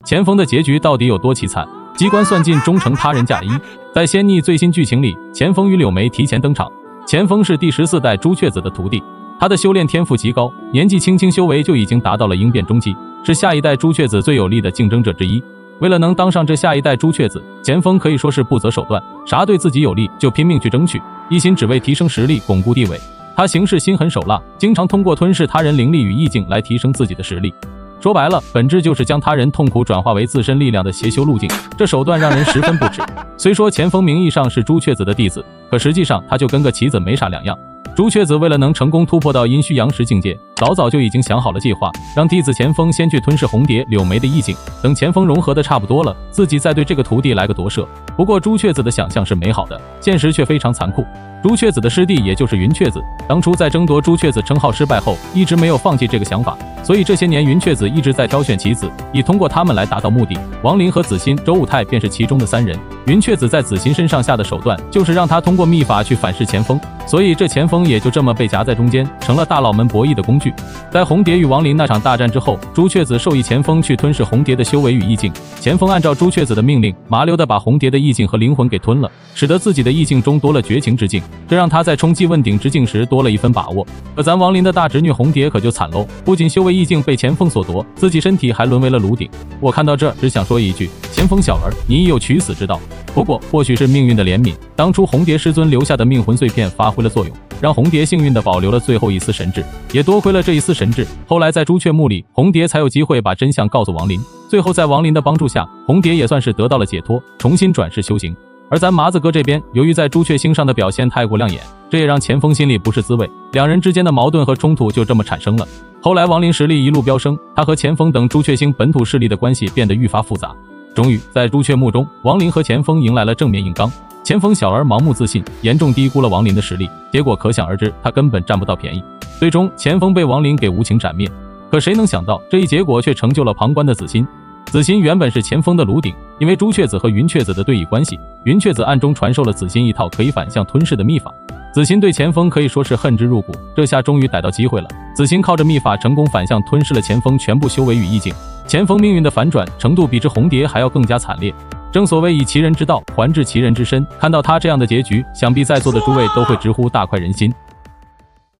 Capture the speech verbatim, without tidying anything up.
钱枫的结局到底有多凄惨？机关算尽，终成他人嫁衣。在仙逆最新剧情里，钱枫与柳眉提前登场。钱枫是第十四代朱雀子的徒弟，他的修炼天赋极高，年纪轻轻修为就已经达到了应变中期，是下一代朱雀子最有力的竞争者之一。为了能当上这下一代朱雀子，钱枫可以说是不择手段，啥对自己有利就拼命去争取，一心只为提升实力，巩固地位。他行事心狠手辣，经常通过吞噬他人灵力与意境来提升自己的实力。说白了，本质就是将他人痛苦转化为自身力量的邪修路径，这手段让人十分不齿。虽说钱枫名义上是朱雀子的弟子，可实际上他就跟个棋子没啥两样。朱雀子为了能成功突破到阴虚阳实境界，早早就已经想好了计划，让弟子钱枫先去吞噬红蝶、柳眉的意境，等钱枫融合的差不多了，自己再对这个徒弟来个夺舍。不过朱雀子的想象是美好的，现实却非常残酷。朱雀子的师弟也就是云雀子，当初在争夺朱雀子称号失败后，一直没有放弃这个想法，所以这些年云雀子一直在挑选棋子，以通过他们来达到目的。王林和子欣、周武泰便是其中的三人。云雀子在子欣身上下的手段，就是让他通过秘法去反噬钱枫，所以这钱枫也就这么被夹在中间，成了大佬们博弈的工具。在红蝶与王林那场大战之后，朱雀子授意钱枫去吞噬红蝶的修为与意境，钱枫按照朱雀子的命令，麻溜的把红蝶的意境和灵魂给吞了，使得自己的意境中多了绝情之境，这让他在冲击问鼎之境时多了一分把握。可咱王林的大侄女红蝶可就惨喽，不仅修为意境被钱枫所夺，自己身体还沦为了炉鼎。我看到这只想说一句，钱枫小儿，你已有取死之道。不过或许是命运的怜悯，当初红蝶师尊留下的命魂碎片发挥了作用，让红蝶幸运地保留了最后一丝神智，也多亏了这一丝神智，后来在朱雀墓里，红蝶才有机会把真相告诉王林。最后在王林的帮助下，红蝶也算是得到了解脱，重新转世修行。而咱麻子哥这边，由于在朱雀星上的表现太过亮眼，这也让钱枫心里不是滋味，两人之间的矛盾和冲突就这么产生了。后来王林实力一路飙升，他和钱枫等朱雀星本土势力的关系变得愈发复杂。终于在朱雀墓中，王林和钱枫迎来了正面硬刚。钱枫小儿盲目自信，严重低估了王林的实力，结果可想而知，他根本占不到便宜。最终钱枫被王林给无情斩灭。可谁能想到，这一结果却成就了旁观的子欣。子欣原本是钱枫的炉鼎，因为朱雀子和云雀子的对弈关系，云雀子暗中传授了子欣一套可以反向吞噬的秘法。子欣对钱枫可以说是恨之入骨，这下终于逮到机会了。子欣靠着秘法成功反向吞噬了钱枫全部修为与意境，钱枫命运的反转程度比之红蝶还要更加惨烈。正所谓以其人之道还治其人之身，看到他这样的结局，想必在座的诸位都会直呼大快人心。